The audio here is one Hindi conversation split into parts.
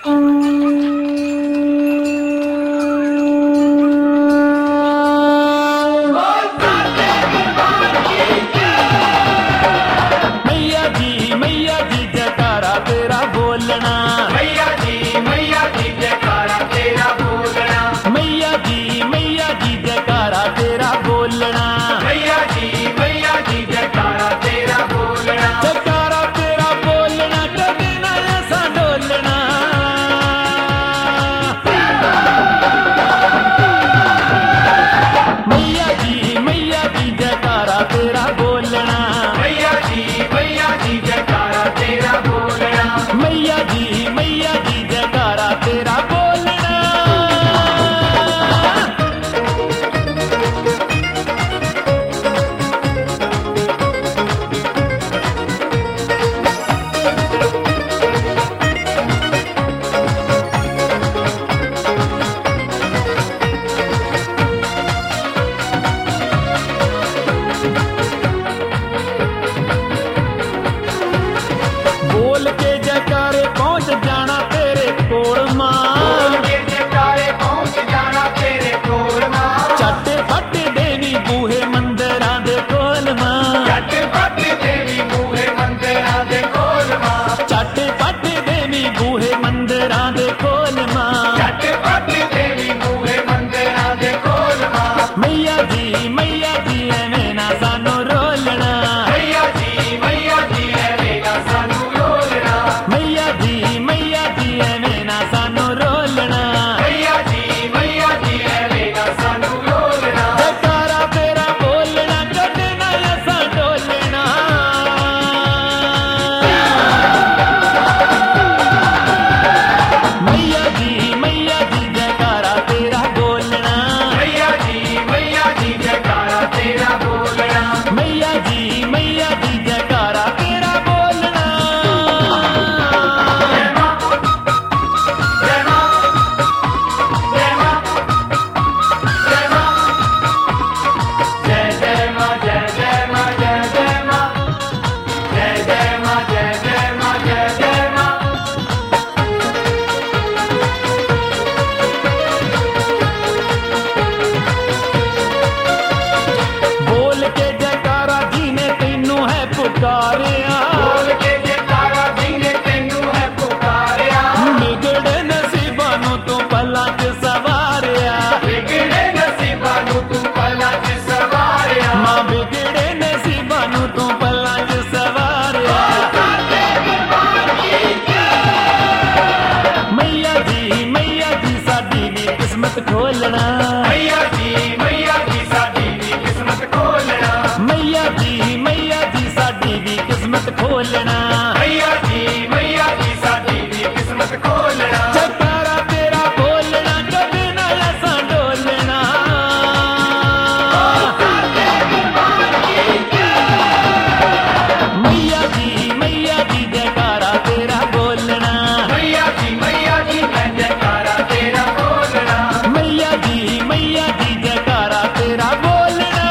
मैया जी जयकारा तेरा बोलना, मैया जी जयकारा तेरा बोलना, मैया जी जयकारा तेरा बोलना, मैया जी जयकारा तेरा बोलना, जयकारा तेरा बोलना कदे ना ऐसा डोलना। मैया जी जयकारा तेरा बोलना, मैया जी जयकारा तेरा बोलना, मैया जी जयकारा तेरा बोलना। बोल के जयकारे पहुंच जाना तेरे कोल मां, बोल के जयकारे पहुंच जाना तेरे कोल मां, झट फट देवी बूहे मंदिरां दे कोल मां, झट फट देवी बूहे मंदिरां दे कोल मां, झट फट देवी बूहे मंदिरां दे कोल मां। झट फट देवी बूहे मंदिरां दे कोल मां, मैया जी एवें ना सानू रोलना, मैया जी एवें ना सानू रोलना, मैया जी एवें ना सानू रोलना। मैया जी एवें ना सानू रोलना, जयकारा तेरा बोलना कदे ना ऐसा डोलना। मैया जी जयकारा तेरा बोलना, मैया जी जयकारा तेरा बोलना, मैया जी जयकारा तेरा बोलना। जय मां जय मां जय मां जय मां जय जय मां जय जय मां जय जय मां जय जय मां जय जय मां जय जय मां। बोल के जयकारा जी ने तेनू है पुकारिया, बोल के जयकारा जी ने तेनू है पुकारिया, बिगड़े नसीबां नू तू पलां च सवारिया, बिगड़े नसीबां नू तू पलां च सवारिया, मां बिगड़े नसीबां नू तू पलां च सवारिया। मैया जी साडी भी किस्मत खोलना, मैया जी साडी भी किस्मत खोलना, मैया जी साडी भी किस्मत खोलना। मैया जी साडी भी किस्मत खोलना, जयकारा तेरा बोलना कदे ना ऐसा डोलना। मैया जी जयकारा तेरा बोलना, मैया जी मैं जयकारा तेरा बोलना, मैया जी जयकारा तेरा बोलना।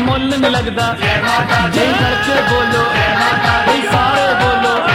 मुल नहीं लगता जय माता दी जी करके बोलो जय माता दी जी सारे बोलो